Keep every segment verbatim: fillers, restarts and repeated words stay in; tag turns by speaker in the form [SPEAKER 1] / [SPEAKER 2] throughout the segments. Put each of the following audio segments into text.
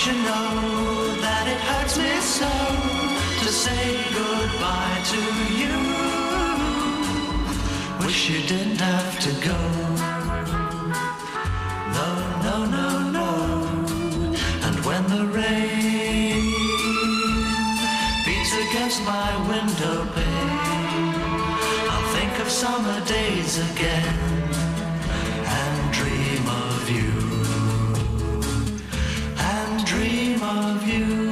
[SPEAKER 1] you know that it hurts me so to say goodbye to you? Wish you didn't have to go. No, no, no, no. And when the rain beats against my window pane, I'll think of summer days again and dream of you. And dream of you.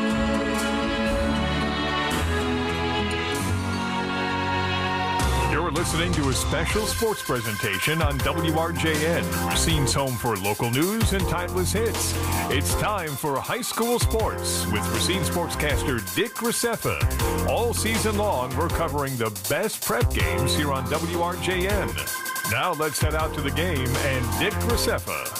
[SPEAKER 2] You're listening to a special sports presentation on W R J N, Racine's home for local news and timeless hits. It's time for high school sports with Racine sportscaster Dick Graceffa. All season long, we're covering the best prep games here on W R J N. Now let's head out to the game and Dick Graceffa.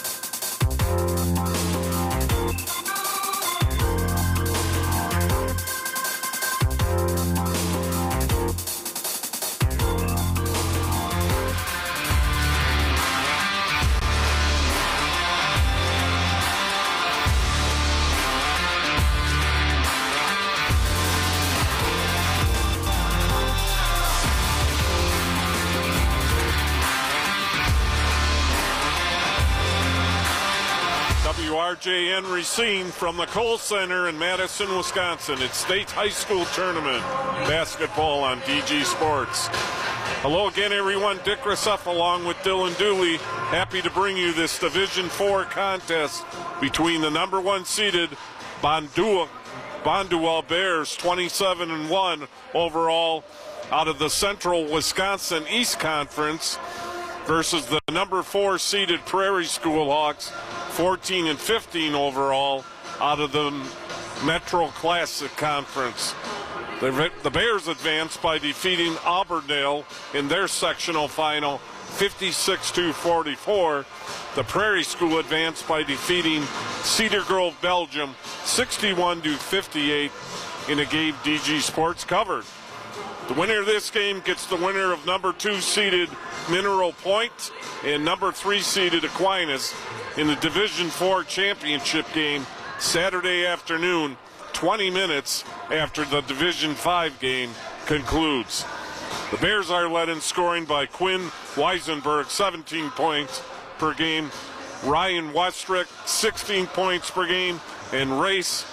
[SPEAKER 3] W R J N Racine from the Kohl Center in Madison, Wisconsin. It's state high school tournament basketball on D G Sports. Hello again, everyone. Dick Graceffa along with Dylan Dooley. Happy to bring you this Division four contest between the number one seeded Bonduel, Bonduel Bears, twenty-seven and one overall out of the Central Wisconsin East Conference, versus the number four seeded Prairie School Hawks, fourteen and fifteen overall out of the Metro Classic Conference. The, the Bears advanced by defeating Auburndale in their sectional final, fifty-six to forty-four. The Prairie School advanced by defeating Cedar Grove, Belgium, sixty-one to fifty-eight in a game D G Sports covered. The winner of this game gets the winner of number two seeded Mineral Point and number three seeded Aquinas in the Division four championship game Saturday afternoon, twenty minutes after the Division five game concludes. The Bears are led in scoring by Quinn Weisenberg, seventeen points per game, Ryan Westrick, sixteen points per game, and Race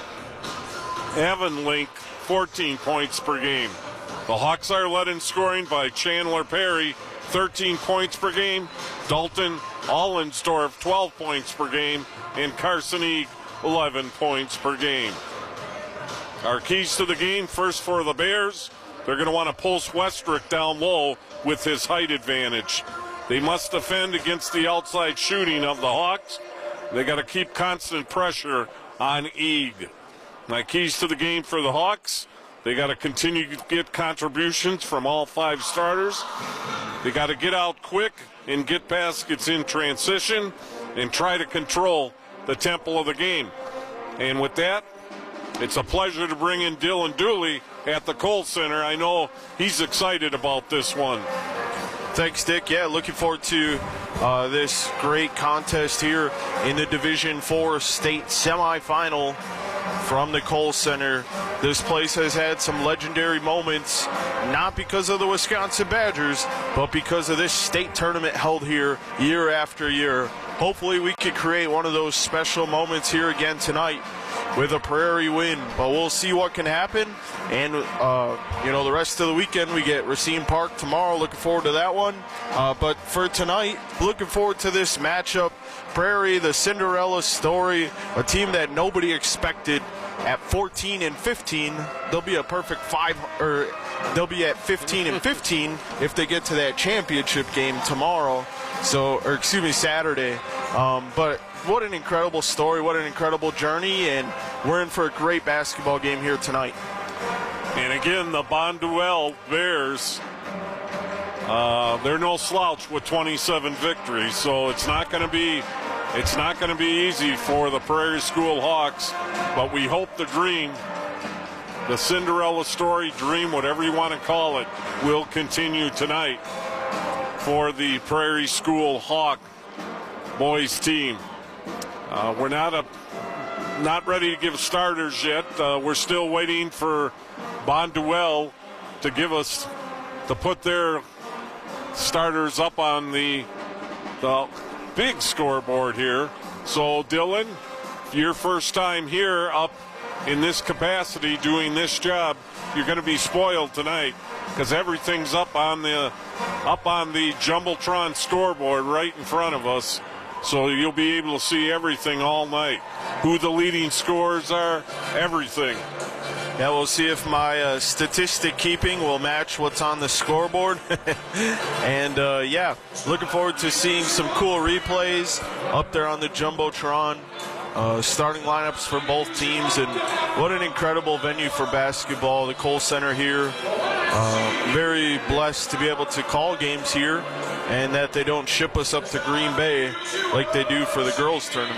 [SPEAKER 3] Evanlink, fourteen points per game. The Hawks are led in scoring by Chandler Perry, thirteen points per game, Dalton Allensdorf, twelve points per game, and Carson Eag, eleven points per game. Our keys to the game, first for the Bears, they're going to want to pulse Westrick down low with his height advantage. They must defend against the outside shooting of the Hawks. They got to keep constant pressure on Eag. My keys to the game for the Hawks, they got to continue to get contributions from all five starters. They got to get out quick and get baskets in transition and try to control the tempo of the game. And with that, it's a pleasure to bring in Dylan Dooley at the Kohl Center. I know he's excited about this one.
[SPEAKER 4] Thanks, Dick. Yeah, looking forward to uh, this great contest here in the Division four state semifinal from the Kohl Center. This place has had some legendary moments, not because of the Wisconsin Badgers, but because of this state tournament held here year after year. Hopefully we can create one of those special moments here again tonight with a Prairie win, but we'll see what can happen. And uh, you know, the rest of the weekend we get Racine Park tomorrow. Looking forward to that one. Uh, but for tonight, looking forward to this matchup. Prairie, the Cinderella story, a team that nobody expected at fourteen and fifteen. They'll be a perfect five, or they'll be at fifteen and fifteen if they get to that championship game tomorrow. So, or excuse me, Saturday. Um, but what an incredible story, what an incredible journey, and we're in for a great basketball game here tonight.
[SPEAKER 3] And again, the Bonduel Bears, uh, they're no slouch with twenty-seven victories, so it's not going to be it's not going to be easy for the Prairie School Hawks, but we hope the dream, the Cinderella story, dream, whatever you want to call it, will continue tonight for the Prairie School Hawk boys team. Uh, we're not a not ready to give starters yet. Uh, we're still waiting for Bonduelle to give us, to put their starters up on the, the big scoreboard here. So, Dylan, your first time here up in this capacity doing this job, you're going to be spoiled tonight because everything's up on the up on the Jumbotron scoreboard right in front of us. So you'll be able to see everything all night. Who the leading scorers are, everything.
[SPEAKER 4] Yeah, we'll see if my uh, statistic keeping will match what's on the scoreboard. and, uh, yeah, looking forward to seeing some cool replays up there on the Jumbotron. Uh, starting lineups for both teams, and what an incredible venue for basketball, the Kohl Center here. Uh, very blessed to be able to call games here, and that they don't ship us up to Green Bay like they do for the girls tournament.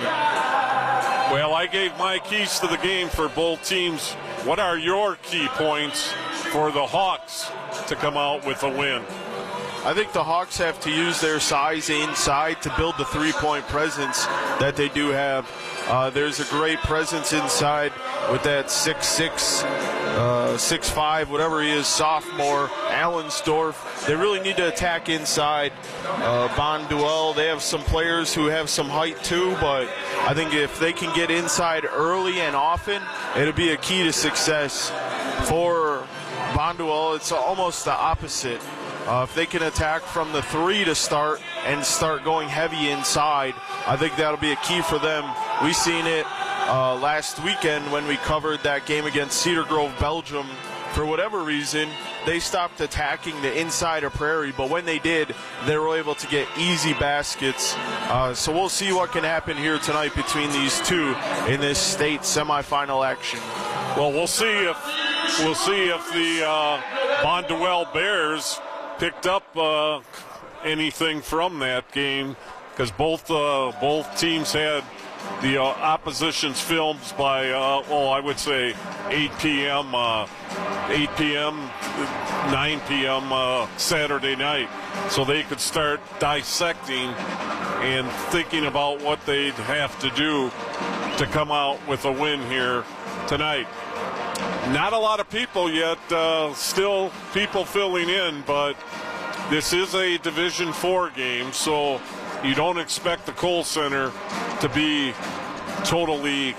[SPEAKER 3] Well, I gave my keys to the game for both teams. What are your key points for the Hawks to come out with a win?
[SPEAKER 4] I think the Hawks have to use their size inside to build the three-point presence that they do have. Uh, there's a great presence inside with that six six, uh, six five, whatever he is, sophomore, Allensdorf. They really need to attack inside. Uh, Bonduelle, they have some players who have some height too, but I think if they can get inside early and often, it'll be a key to success. For Bonduelle, it's almost the opposite. Uh, if they can attack from the three to start and start going heavy inside, I think that'll be a key for them. We seen it uh, last weekend when we covered that game against Cedar Grove, Belgium. For whatever reason, they stopped attacking the inside of Prairie, but when they did, they were able to get easy baskets. Uh, so we'll see what can happen here tonight between these two in this state semifinal action.
[SPEAKER 3] Well, we'll see if we'll see if the uh, Bonduelle Bears picked up uh, anything from that game, because both uh, both teams had the uh, opposition's films by uh, oh I would say eight p.m. Uh, eight p.m. nine p.m. Uh, Saturday night, so they could start dissecting and thinking about what they'd have to do to come out with a win here tonight. Not a lot of people yet, uh, still people filling in, but this is a Division four game, so you don't expect the Kohl Center to be totally,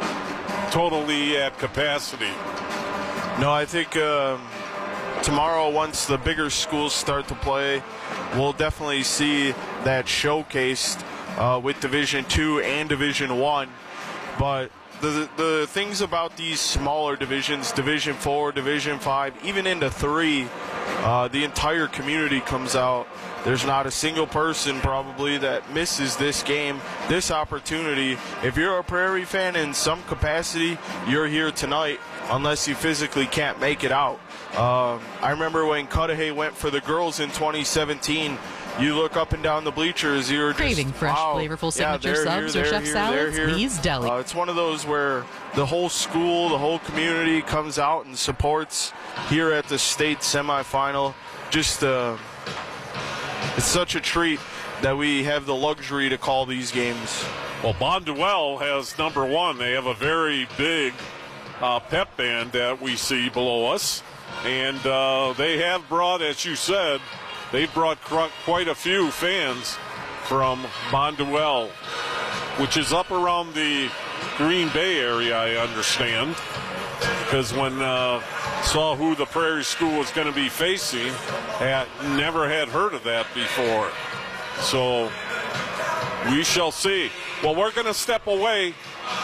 [SPEAKER 3] totally at capacity.
[SPEAKER 4] No, I think uh, tomorrow, once the bigger schools start to play, we'll definitely see that showcased uh, with Division two and Division one. But the the things about these smaller divisions, Division four, Division five, even into three, uh, the entire community comes out. There's not a single person probably that misses this game, this opportunity. If you're a Prairie fan in some capacity, you're here tonight, unless you physically can't make it out. Uh, I remember when Cudahy went for the girls in twenty seventeen. You look up and down the bleachers, you're just,
[SPEAKER 5] craving fresh,
[SPEAKER 4] wow.
[SPEAKER 5] flavorful
[SPEAKER 4] Yeah,
[SPEAKER 5] signature subs
[SPEAKER 4] here,
[SPEAKER 5] or chef
[SPEAKER 4] here,
[SPEAKER 5] salads? Lee's Deli.
[SPEAKER 4] Uh, it's one of those where the whole school, the whole community comes out and supports here at the state semifinal. Just, uh, it's such a treat that we have the luxury to call these games.
[SPEAKER 3] Well, Bonduelle has number one. They have a very big uh, pep band that we see below us. And uh, they have brought, as you said, they've brought quite a few fans from Bonduelle, which is up around the Green Bay area, I understand. Because when uh, saw who the Prairie School was going to be facing, had never had heard of that before. So we shall see. Well, we're going to step away.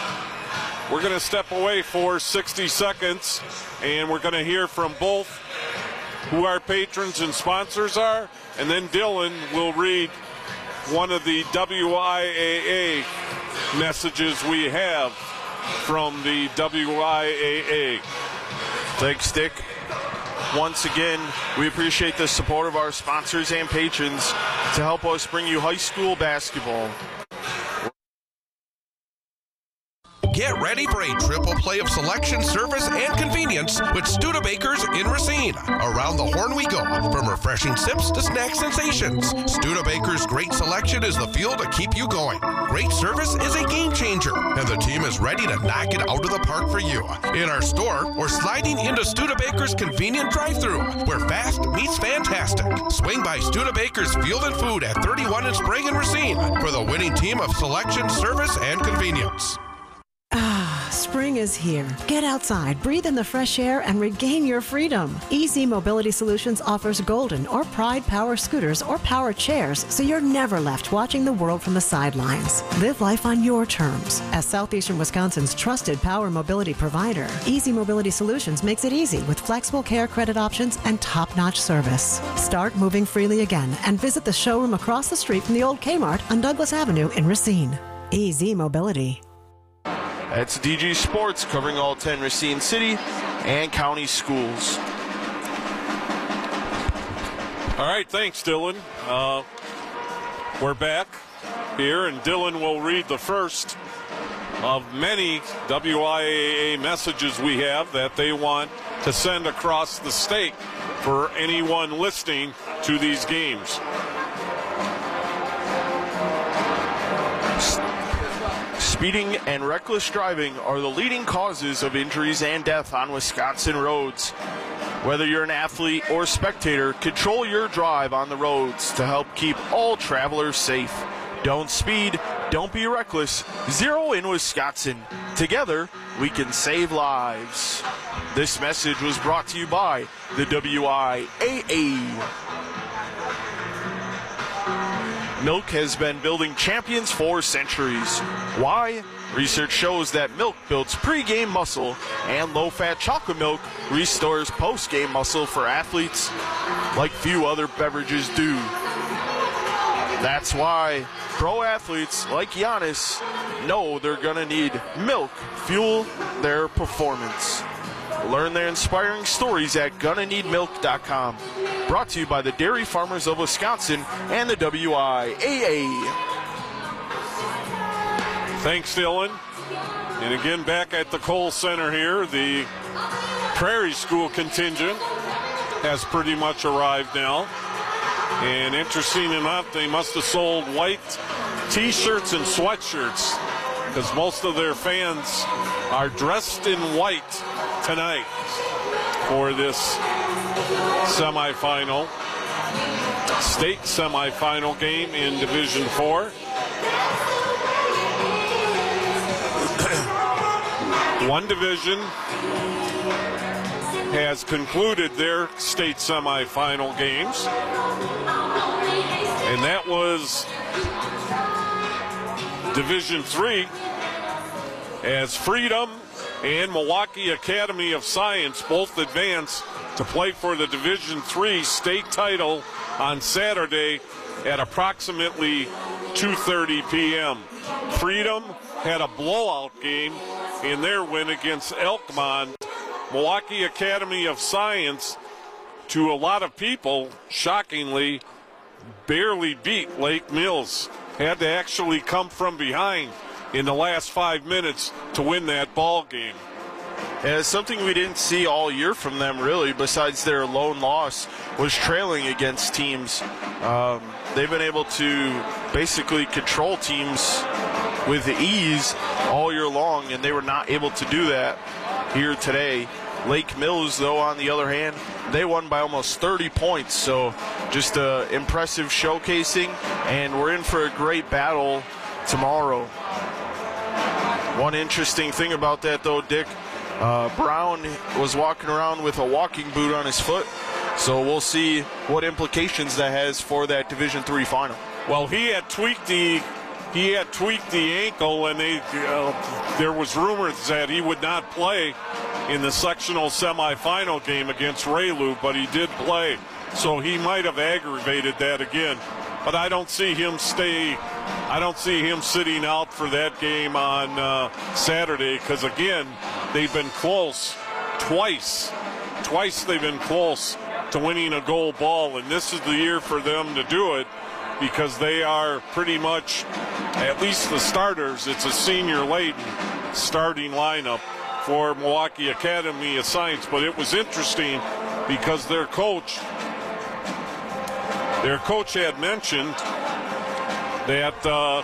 [SPEAKER 3] We're going to step away for sixty seconds, and we're going to hear from both who our patrons and sponsors are, and then Dylan will read one of the W I A A messages we have from the W I A A.
[SPEAKER 4] Thanks, Dick. Once again, we appreciate the support of our sponsors and patrons to help us bring you high school basketball.
[SPEAKER 5] Get ready for a triple play of selection, service, and convenience with Studebakers in Racine. Around the horn we go, from refreshing sips to snack sensations. Studebakers' great selection is the fuel to keep you going. Great service is a game changer, and the team is ready to knock it out of the park for you. In our store, we're sliding into Studebakers' convenient drive-thru, where fast meets fantastic. Swing by Studebakers Field and Food at thirty-one in Sprague and Racine for the winning team of selection, service, and convenience.
[SPEAKER 6] Ah, spring is here. Get outside, breathe in the fresh air, and regain your freedom. Easy Mobility Solutions offers Golden or Pride power scooters or power chairs, so you're never left watching the world from the sidelines. Live life on your terms. As Southeastern Wisconsin's trusted power mobility provider, Easy Mobility Solutions makes it easy with flexible care credit options and top-notch service. Start moving freely again and visit the showroom across the street from the old Kmart on Douglas Avenue in Racine. Easy Mobility.
[SPEAKER 4] That's D G Sports covering all ten Racine City and County schools.
[SPEAKER 3] All right, thanks, Dylan. Uh, we're back here, and Dylan will read the first of many W I A A messages we have that they want to send across the state for anyone listening to these games.
[SPEAKER 4] Speeding and reckless driving are the leading causes of injuries and death on Wisconsin roads. Whether you're an athlete or spectator, control your drive on the roads to help keep all travelers safe. Don't speed, don't be reckless. Zero in Wisconsin. Together, we can save lives. This message was brought to you by the W I A A. Milk has been building champions for centuries. Why? Research shows that milk builds pre-game muscle, and low-fat chocolate milk restores post-game muscle for athletes like few other beverages do. That's why pro athletes like Giannis know they're gonna need milk fuel their performance. Learn their inspiring stories at gonna need milk dot com. Brought to you by the Dairy Farmers of Wisconsin and the W I A A.
[SPEAKER 3] Thanks, Dylan. And again, back at the Kohl Center here, the Prairie School contingent has pretty much arrived now. And interesting enough, they must have sold white T-shirts and sweatshirts because most of their fans are dressed in white tonight for this semifinal, state semifinal game in Division Four. One division has concluded their state semifinal games, and that was Division Three, as Freedom and Milwaukee Academy of Science both advanced to play for the Division Three state title on Saturday at approximately two thirty p.m. Freedom had a blowout game in their win against Elkmont. Milwaukee Academy of Science, to a lot of people, shockingly, barely beat Lake Mills. Had to actually come from behind in the last five minutes to win that ball game.
[SPEAKER 4] And it's something we didn't see all year from them, really, besides their lone loss, was trailing against teams. Um, they've been able to basically control teams with ease all year long, and they were not able to do that here today. Lake Mills, though, on the other hand, they won by almost thirty points, so just uh, impressive showcasing, and we're in for a great battle tomorrow. One interesting thing about that, though, Dick, uh, Brown was walking around with a walking boot on his foot, so we'll see what implications that has for that Division Three final.
[SPEAKER 3] Well, he had tweaked the he had tweaked the ankle, and they uh, there was rumors that he would not play in the sectional semifinal game against Raylu, but he did play, so he might have aggravated that again. But I don't see him stay. I don't see him sitting out for that game on uh, Saturday, because again, they've been close twice. Twice they've been close to winning a gold ball, and this is the year for them to do it, because they are pretty much, at least the starters, it's a senior laden starting lineup for Milwaukee Academy of Science. But it was interesting because their coach, their coach had mentioned that uh,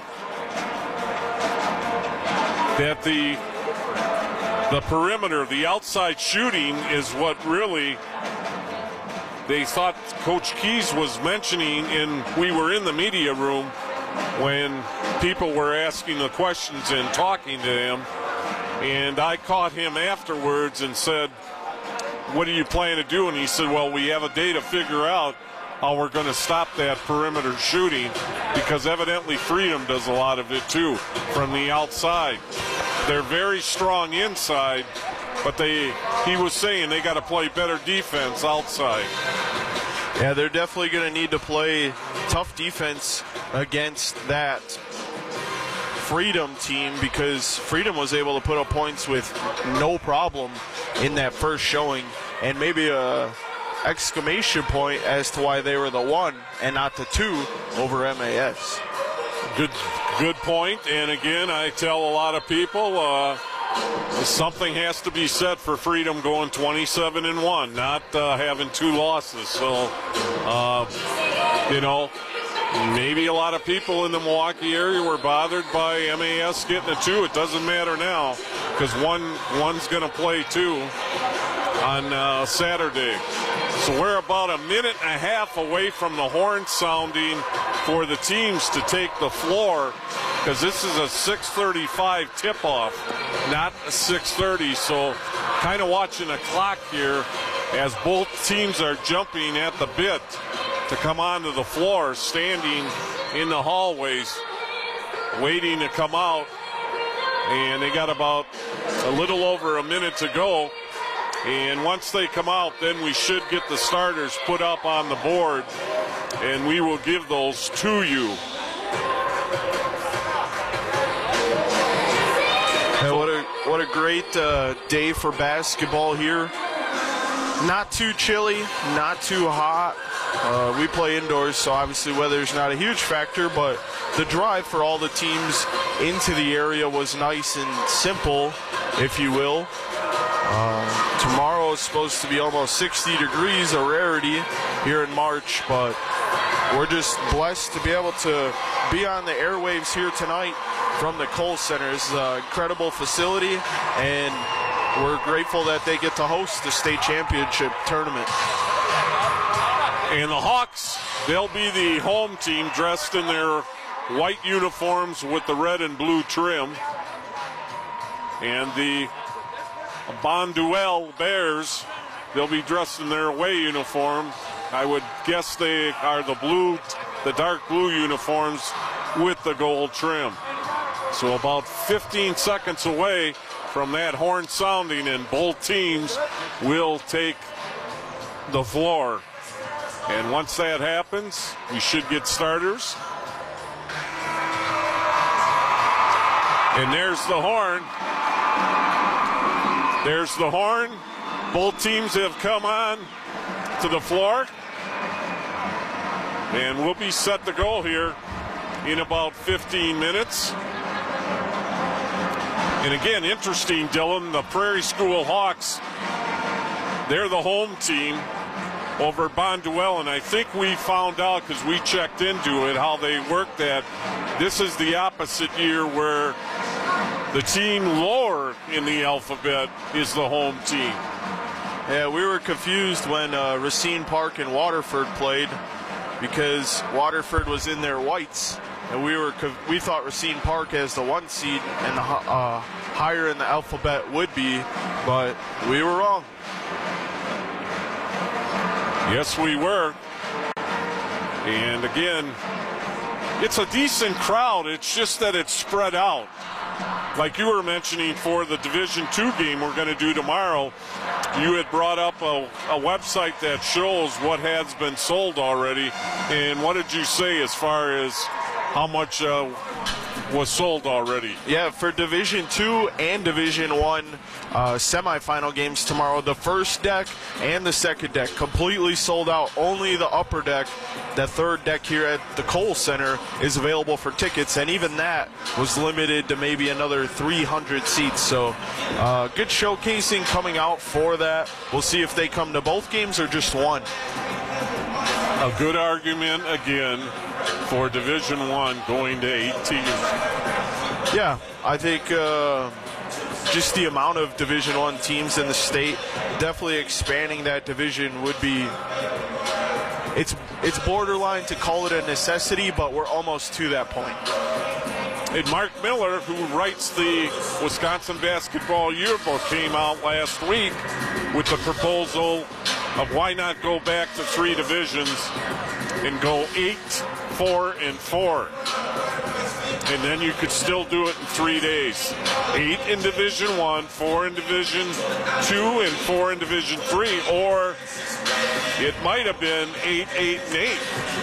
[SPEAKER 3] that the the perimeter, the outside shooting is what really they thought Coach Keys was mentioning, and we were in the media room when people were asking the questions and talking to him, and I caught him afterwards and said, what do you plan to do? And he said, well, we have a day to figure out how we're going to stop that perimeter shooting, because evidently Freedom does a lot of it too from the outside. They're very strong inside, but they he was saying they got to play better defense outside.
[SPEAKER 4] Yeah, they're definitely going to need to play tough defense against that Freedom team, because Freedom was able to put up points with no problem in that first showing, and maybe a exclamation point as to why they were the one and not the two over M A S.
[SPEAKER 3] Good, good point. And again, I tell a lot of people uh, something has to be said for Freedom going twenty-seven and one, not uh, having two losses. So, uh, you know, maybe a lot of people in the Milwaukee area were bothered by M A S getting a two. It doesn't matter now, because one one's going to play two on uh, Saturday. So we're about a minute and a half away from the horn sounding for the teams to take the floor, because this is a six thirty-five tip-off, not a six thirty. So kind of watching the clock here as both teams are jumping at the bit to come onto the floor, standing in the hallways, waiting to come out. And they got about a little over a minute to go. And once they come out, then we should get the starters put up on the board, and we will give those to you.
[SPEAKER 4] Yeah, what a what a great uh, day for basketball here. Not too chilly, not too hot. Uh, we play indoors, so obviously weather's not a huge factor, but the drive for all the teams into the area was nice and simple, if you will. Uh, tomorrow is supposed to be almost sixty degrees, a rarity here in March, but we're just blessed to be able to be on the airwaves here tonight from the Kohl Center. This is an incredible facility, and we're grateful that they get to host the state championship tournament.
[SPEAKER 3] And the Hawks, they'll be the home team, dressed in their white uniforms with the red and blue trim. And the Bonduelle Bears, they'll be dressed in their away uniform. I would guess they are the blue, the dark blue uniforms with the gold trim. So about fifteen seconds away from that horn sounding, and both teams will take the floor. And once that happens, we should get starters. And there's the horn. There's the horn. Both teams have come on to the floor. And we'll be set to go here in about fifteen minutes. And again, interesting, Dylan, the Prairie School Hawks, they're the home team over Bonduelle, and I think we found out, because we checked into it, how they work that. This is the opposite year where the team lower in the alphabet is the home team.
[SPEAKER 4] Yeah, we were confused when uh, Racine Park and Waterford played, because Waterford was in their whites, and we were we thought Racine Park as the one seed and the uh, higher in the alphabet would be, but we were wrong.
[SPEAKER 3] Yes, we were. And again, it's a decent crowd. It's just that it's spread out. Like you were mentioning for the Division two game we're going to do tomorrow, you had brought up a, a website that shows what has been sold already. And what did you say as far as how much uh, was sold already.
[SPEAKER 4] Yeah, for Division Two and Division One uh, semifinal games tomorrow, the first deck and the second deck completely sold out. Only the upper deck, the third deck here at the Kohl Center, is available for tickets, and even that was limited to maybe another three hundred seats. So uh, good showcasing coming out for that. We'll see if they come to both games or just one.
[SPEAKER 3] A good argument again for Division One going to eight teams.
[SPEAKER 4] Yeah, I think uh, just the amount of Division One teams in the state, definitely expanding that division would be. It's it's borderline to call it a necessity, but we're almost to that point.
[SPEAKER 3] And Mark Miller, who writes the Wisconsin Basketball Yearbook, came out last week with the proposal of why not go back to three divisions and go eight, four, and four. And then you could still do it in three days. Eight in Division One, four in Division Two, and four in Division Three. Or it might have been eight, eight, and eight.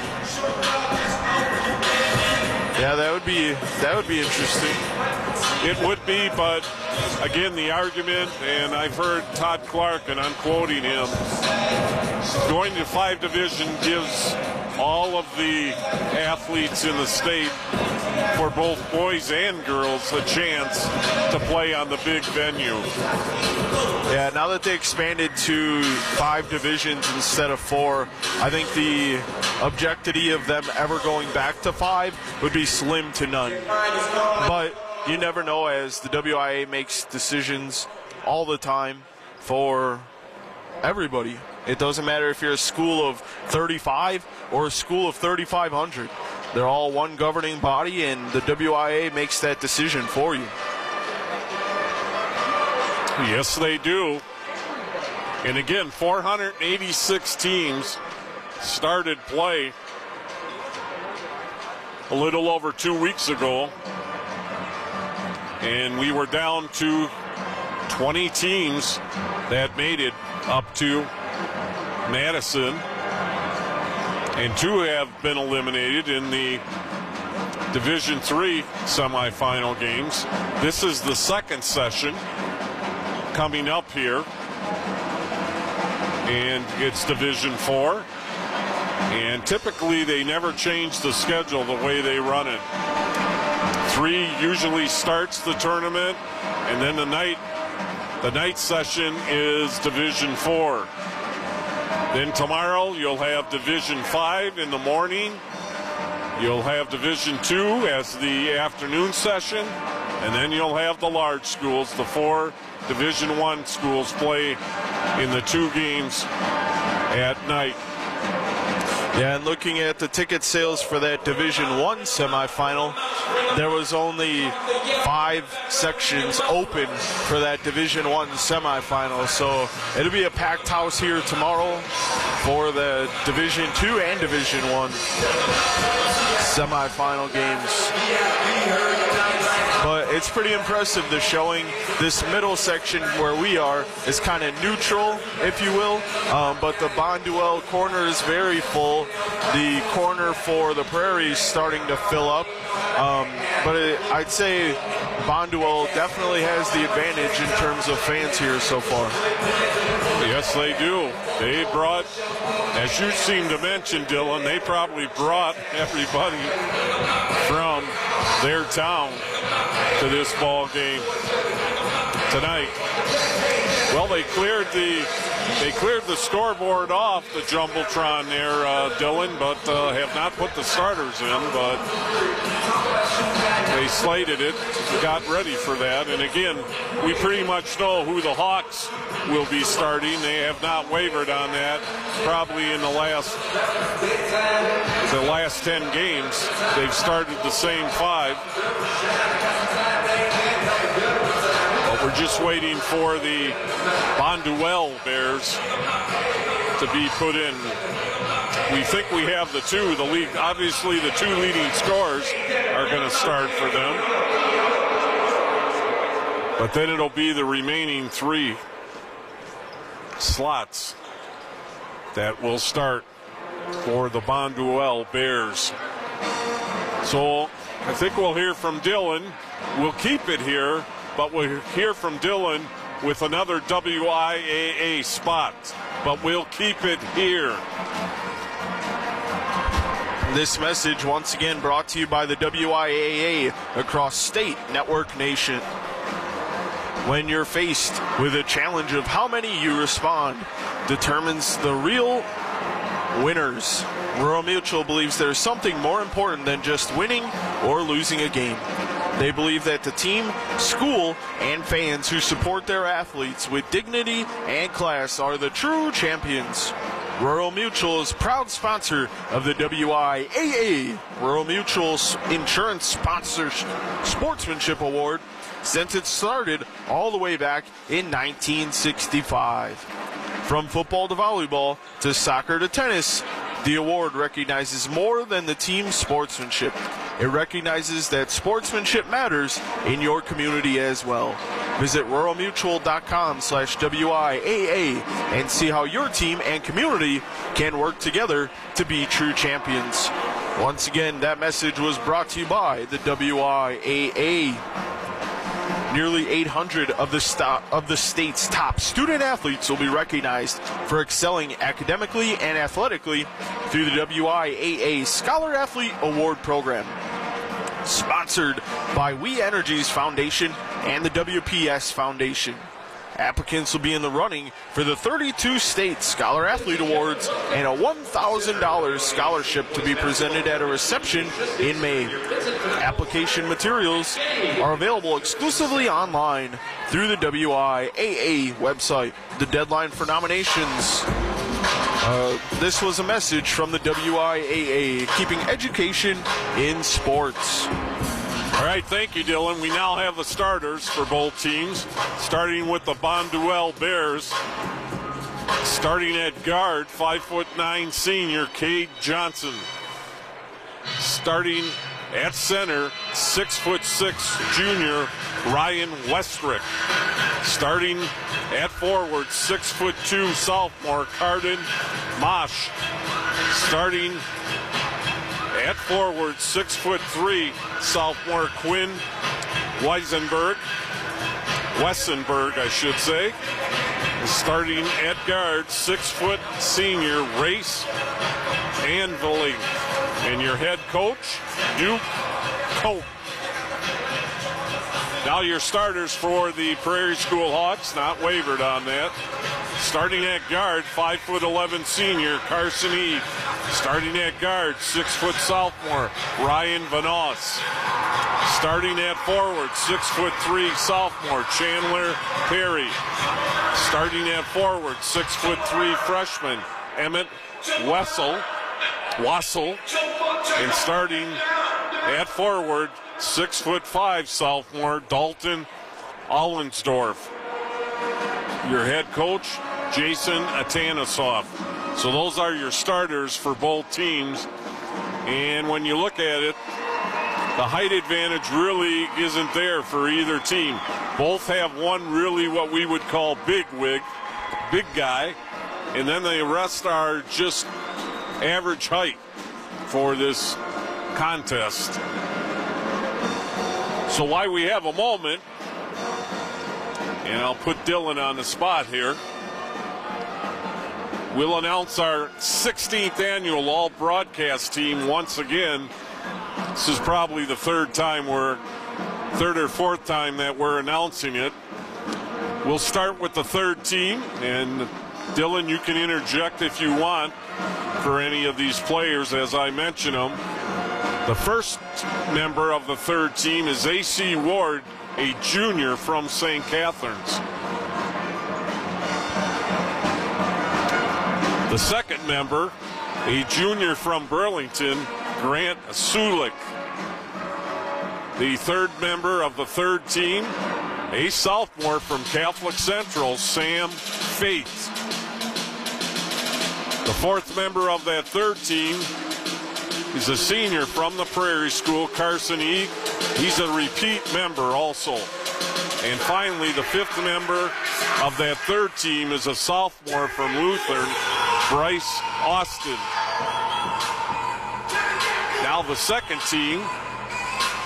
[SPEAKER 4] Yeah, that would be that would be interesting.
[SPEAKER 3] It would be, but again, the argument, and I've heard Todd Clark, and I'm quoting him, going to five division gives all of the athletes in the state, for both boys and girls, a chance to play on the big venue.
[SPEAKER 4] Yeah, now that they expanded to five divisions instead of four, I think the objectivity of them ever going back to five would be slim to none. But you never know, as the W I A makes decisions all the time for everybody. It doesn't matter if you're a school of thirty-five or a school of thirty-five hundred. They're all one governing body, and the W I A makes that decision for you.
[SPEAKER 3] Yes, they do. And again, four hundred eighty-six teams started play a little over two weeks ago. And we were down to twenty teams that made it up to Madison. And two have been eliminated in the Division Three semifinal games. This is the second session coming up here. And it's Division Four. And typically they never change the schedule the way they run it. Three usually starts the tournament, and then the night the night session is Division Four. Then tomorrow you'll have Division Five in the morning. You'll have Division Two as the afternoon session, and then you'll have the large schools. The four Division One schools play in the two games at night.
[SPEAKER 4] Yeah, and looking at the ticket sales for that Division One semifinal, there was only five sections open for that Division One semifinal. So it'll be a packed house here tomorrow for the Division Two and Division One semifinal games. But it's pretty impressive, the showing. This middle section where we are is kind of neutral, if you will. Um, but the Bonduelle corner is very full. The corner for the Prairie is starting to fill up. Um, but it, I'd say Bonduelle definitely has the advantage in terms of fans here so far.
[SPEAKER 3] Yes, they do. They brought, as you seem to mention, Dylan, they probably brought everybody from their town to this ball game tonight. Well, they cleared the they cleared the scoreboard off the Jumbotron there, uh, Dylan, but uh, have not put the starters in. But they slated it, got ready for that, and again, we pretty much know who the Hawks will be starting. They have not wavered on that. Probably in the last the last ten games, they've started the same five. But we're just waiting for the Bonduelle Bears to be put in. We think we have the two. The league, obviously, the two leading scorers are going to start for them. But then it'll be the remaining three slots that will start for the Bonduelle Bears. So I think we'll hear from Dylan. We'll keep it here, but we'll hear from Dylan with another W I A A spot. But we'll keep it here.
[SPEAKER 4] This message once again brought to you by the W I A A across state network nation. When you're faced with a challenge of how many you respond determines the real winners. Rural Mutual believes there's something more important than just winning or losing a game. They believe that the team, school, and fans who support their athletes with dignity and class are the true champions. Rural Mutual is proud sponsor of the W I A A Rural Mutual Insurance Sponsor Sportsmanship Award since it started all the way back in nineteen sixty-five. From football to volleyball to soccer to tennis, the award recognizes more than the team's sportsmanship. It recognizes that sportsmanship matters in your community as well. Visit ruralmutual.com slash WIAA and see how your team and community can work together to be true champions. Once again, that message was brought to you by the W I A A. Nearly eight hundred of the, st- of the state's top student athletes will be recognized for excelling academically and athletically through the W I A A Scholar Athlete Award Program. Sponsored by We Energies Foundation and the W P S Foundation. Applicants will be in the running for the thirty-two state Scholar Athlete Awards and a one thousand dollars scholarship to be presented at a reception in May. Application materials are available exclusively online through the W I A A website. The deadline for nominations. Uh, this was a message from the W I A A, keeping education in sports.
[SPEAKER 3] All right, thank you, Dylan. We now have the starters for both teams, starting with the Bonduelle Bears. Starting at guard, five foot nine senior Cade Johnson. Starting at center, six foot six junior Ryan Westrick. Starting at forward, six foot two sophomore Carden Mosh. Starting at forward, six foot three sophomore Quinn Weisenberg, Wessenberg, I should say. Starting at guard, six foot senior Race Anviling, and your head coach, Duke Cope. Now your starters for the Prairie School Hawks, not wavered on that. Starting at guard, five foot eleven senior Carson Eve. Starting at guard, six foot sophomore Ryan Vanoss. Starting at forward, six foot three sophomore Chandler Perry. Starting at forward, six foot three freshman Emmett Wessel, Wassel. And starting at forward, six foot five sophomore Dalton Allensdorf. Your head coach, Jason Atanasoff. So those are your starters for both teams. And when you look at it, the height advantage really isn't there for either team. Both have one really what we would call big wig, big guy, and then the rest are just average height for this contest. So while we have a moment, and I'll put Dylan on the spot here, we'll announce our sixteenth annual all-broadcast team once again. This is probably the third time we're, third or fourth time that we're announcing it. We'll start with the third team, and Dylan, you can interject if you want for any of these players as I mention them. The first member of the third team is A C Ward, a junior from Saint Catharines. The second member, a junior from Burlington, Grant Sulik. The third member of the third team, a sophomore from Catholic Central, Sam Faith. The fourth member of that third team is a senior from the Prairie School, Carson Eag. He's a repeat member also. And finally, the fifth member of that third team is a sophomore from Lutheran, Bryce Austin. Now the second team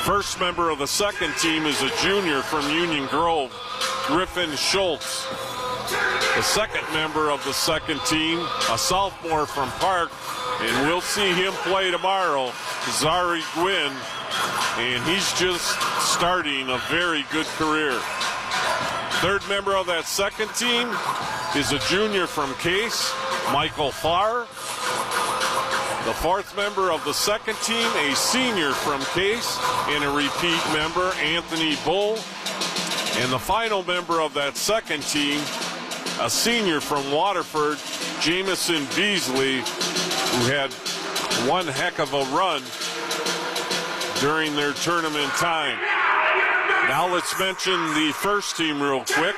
[SPEAKER 3] First member of the second team is a junior from Union Grove, Griffin Schultz. The second member of the second team, a sophomore from Park, and we'll see him play tomorrow, Zari Gwynn, and he's just starting a very good career. Third member of that second team is a junior from Case, Michael Farr. The fourth member of the second team, a senior from Case, and a repeat member, Anthony Bull. And the final member of that second team, a senior from Waterford, Jamison Beasley, who had one heck of a run during their tournament time. Now let's mention the first team real quick.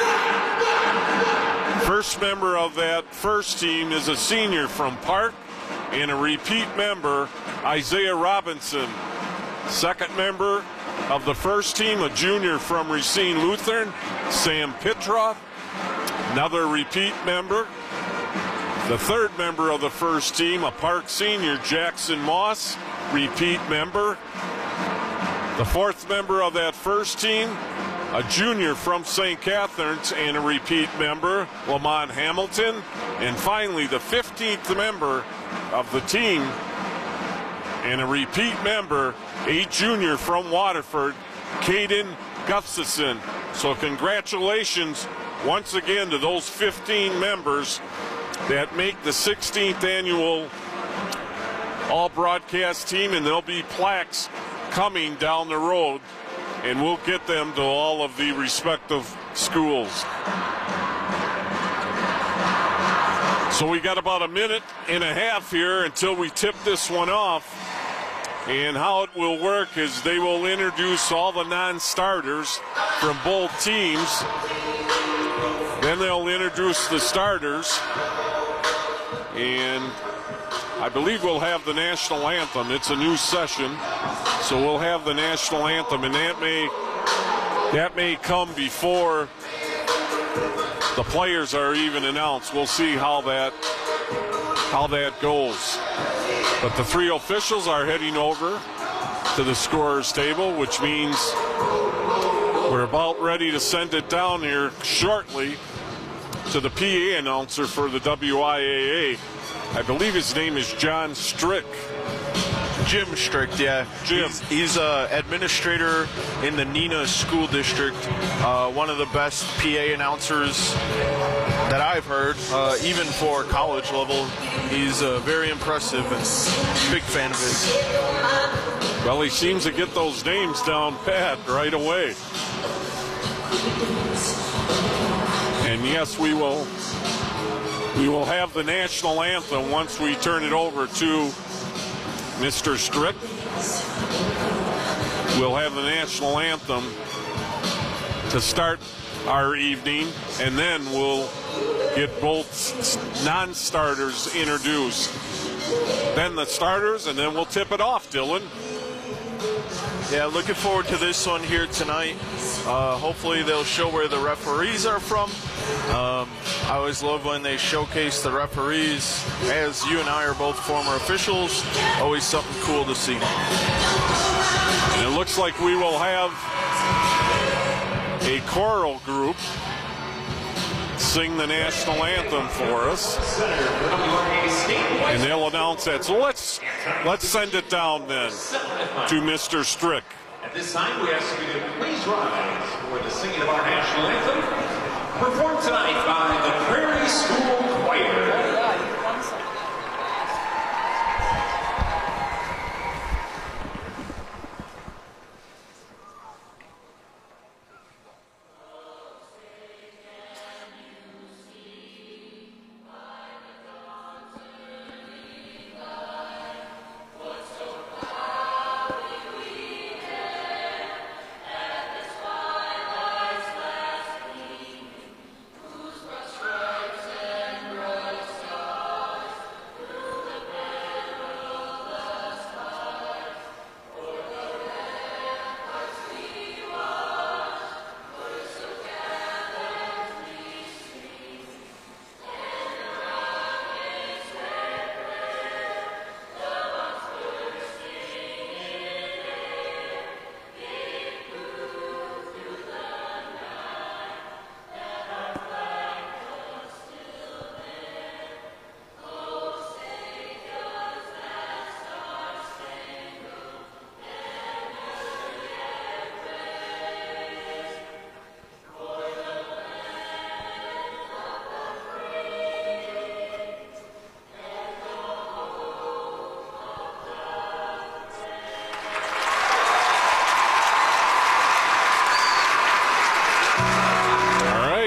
[SPEAKER 3] First member of that first team is a senior from Park and a repeat member, Isaiah Robinson. Second member of the first team, a junior from Racine Lutheran, Sam Pitroff, another repeat member. The third member of the first team, a Park senior, Jackson Moss, repeat member. The fourth member of that first team, a junior from Saint Catharines and a repeat member, Lamont Hamilton. And finally, the fifteenth member of the team and a repeat member, a junior from Waterford, Caden Gustafson. So congratulations once again to those fifteen members that make the sixteenth annual all-broadcast team, and there'll be plaques coming down the road, and we'll get them to all of the respective schools. So we got about a minute and a half here until we tip this one off. And how it will work is they will introduce all the non-starters from both teams. Then they'll introduce the starters. And I believe we'll have the national anthem. It's a new session, so we'll have the national anthem, and that may that may come before the players are even announced. We'll see how that how that goes. But the three officials are heading over to the scorer's table, which means we're about ready to send it down here shortly to the P A announcer for the W I A A. I believe his name is John Strick.
[SPEAKER 4] Jim Strick, yeah.
[SPEAKER 3] Jim.
[SPEAKER 4] He's, he's uh, administrator in the Neenah School District. Uh, one of the best P A announcers that I've heard, uh, even for college level. He's uh, very impressive and big fan of his.
[SPEAKER 3] Well, he seems to get those names down pat right away. And yes, we will we will have the national anthem once we turn it over to Mister Strick. We'll have the national anthem to start our evening, and then we'll get both non-starters introduced. Then the starters, and then we'll tip it off, Dylan.
[SPEAKER 4] Yeah, looking forward to this one here tonight. Uh, hopefully they'll show where the referees are from. Um, I always love when they showcase the referees. As you and I are both former officials, always something cool to see.
[SPEAKER 3] And it looks like we will have a choral group sing the national anthem for us, and they'll announce that. So let's let's send it down then to Mister Strick.
[SPEAKER 7] At this time, we ask you to please rise for the singing of our national anthem, performed tonight by the Prairie School Choir.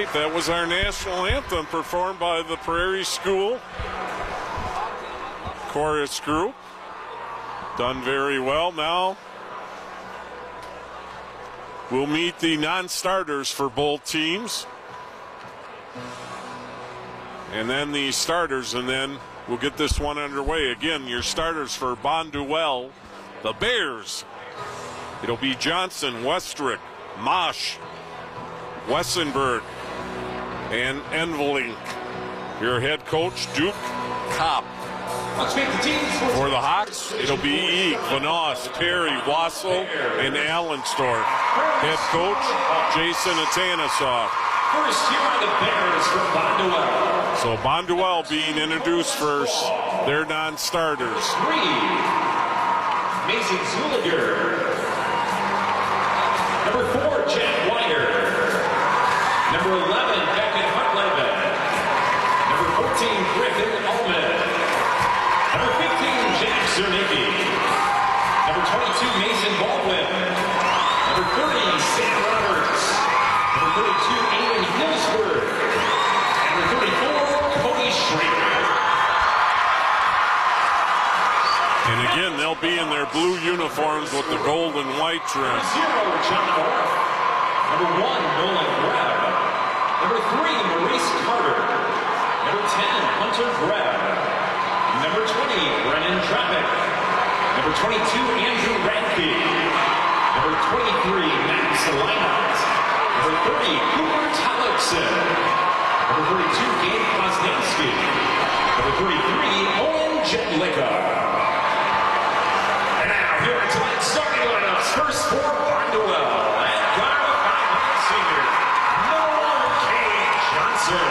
[SPEAKER 3] right, that was our national anthem performed by the Prairie School chorus group. Done very well. Now we'll meet the non-starters for both teams. And then the starters, and then we'll get this one underway. Again, your starters for Bonduelle, the Bears. It'll be Johnson, Westrick, Mosh, Wessenberg, and Envelink. Your head coach, Duke Kopp.
[SPEAKER 7] Let's meet the teams.
[SPEAKER 3] For the Hawks, it'll be Eeg, Vanoss, Perry, Wassel, and Allenstorf. Head coach, Jason Atanasoff.
[SPEAKER 7] First here are the Bears from Bonduelle.
[SPEAKER 3] So Bonduelle being introduced first, they're non-starters.
[SPEAKER 7] Three, Mason Zuliger. Number four, Jack Weiner. Number eleven, Beckett Hartleben. Number fourteen, Griffin Ullman. Number fifteen, Jack Zernicki. Number twenty-two, Mason Baldwin. Number thirty, Sam Roberts. Number thirty-two, Aiden Hillsberg. And number thirty-four, Cody Schrader.
[SPEAKER 3] And again, they'll be in their blue uniforms with the gold and white trim.
[SPEAKER 7] Zero, John Orff. Number one, Nolan Greb. Number three, Maurice Carter. Number ten, Hunter Greb. Number twenty, Brennan Traffic. Number twenty-two, Andrew Radke. Number twenty-three, Max Leinart. Number thirty, Cooper Tollickson. Number thirty-two, Gabe Posnanski. Number thirty-three, Owen Jetlicka. And now, here are tonight's starting lineups. First for Bonduelle. At guard, a five-nine senior, Noah K. Johnson.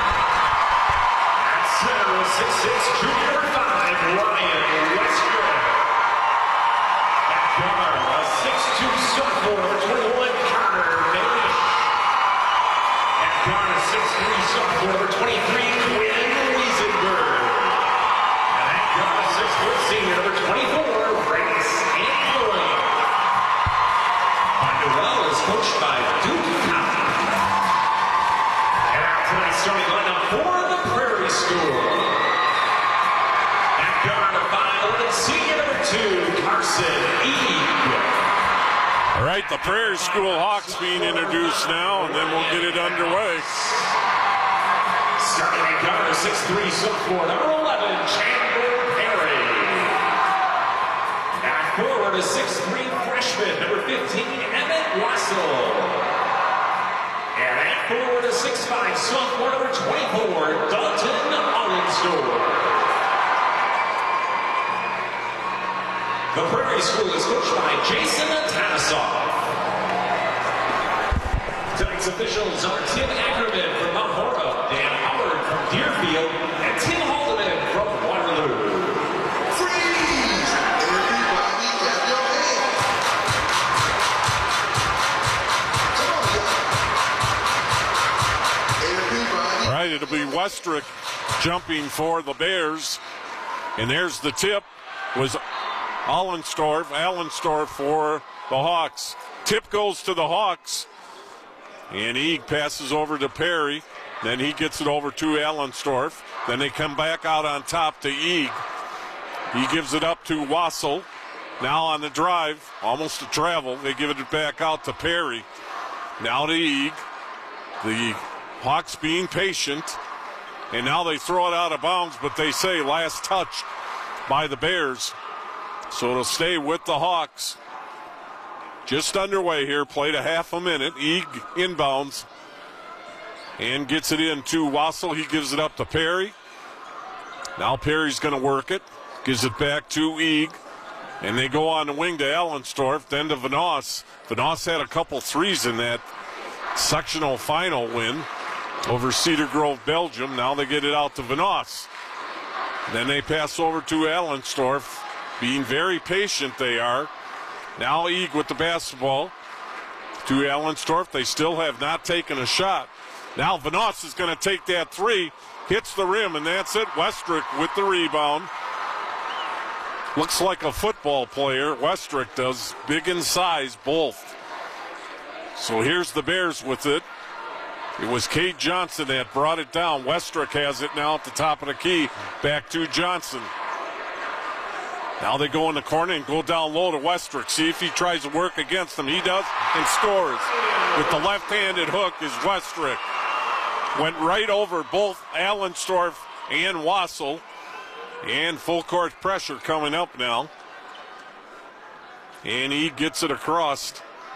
[SPEAKER 7] At center, a six six junior, number five, Ryan Westrick. At guard, a six two sophomore, number twenty-one, Connor Bailish. At guard, a six three sophomore, number twenty-three, Quinn Wiesenberg. And at guard, a six foot senior, number twenty-four, Race Andling. Bonduelle is coached by Duke Kopp. And now tonight's starting lineup for the Prairie School. At guard, a five eleven senior, number two, Carson Eeg.
[SPEAKER 3] All right, the Prairie School Hawks being introduced now, and then we'll get it underway.
[SPEAKER 7] Starting at guard, a six three sophomore, number eleven, Chandler Perry. At forward, a six three freshman, number fifteen, Emmett Wassel. And at forward, a six five sophomore, number twenty-four, Dalton Allenstorf. The Prairie School is coached by Jason Atanasoff. Tonight's officials are Tim Ackerman from Mount Horeb, Dan Howard from Deerfield, and Tim Haldeman from Waterloo.
[SPEAKER 8] Freeze! Everybody clap your hands. Come on, y'all. Everybody.
[SPEAKER 3] All right, it'll be Westrick jumping for the Bears. And there's the tip, was Allenstorf, Allenstorf for the Hawks. Tip goes to the Hawks, and Eeg passes over to Perry. Then he gets it over to Allenstorf. Then they come back out on top to Eeg. He gives it up to Wassel. Now on the drive, almost a travel, they give it back out to Perry. Now to Eeg. The Hawks being patient, and now they throw it out of bounds, but they say last touch by the Bears. So it'll stay with the Hawks. Just underway here, played a half a minute. Eeg inbounds and gets it in to Wassel. He gives it up to Perry. Now Perry's going to work it. Gives it back to Eeg. And they go on the wing to Allenstorf, then to Vanoss. Vanoss had a couple threes in that sectional final win over Cedar Grove, Belgium. Now they get it out to Vanoss. Then they pass over to Allenstorf. Being very patient they are. Now Eeg with the basketball to Allenstorf. They still have not taken a shot. Now Vanoss is going to take that three. Hits the rim, and that's it. Westrick with the rebound. Looks like a football player. Westrick does. Big in size, both. So here's the Bears with it. It was Cade Johnson that brought it down. Westrick has it now at the top of the key. Back to Johnson. Now they go in the corner and go down low to Westrick. See if he tries to work against them. He does and scores. With the left-handed hook is Westrick. Went right over both Allenstorf and Wassel. And full court pressure coming up now. And he gets it across.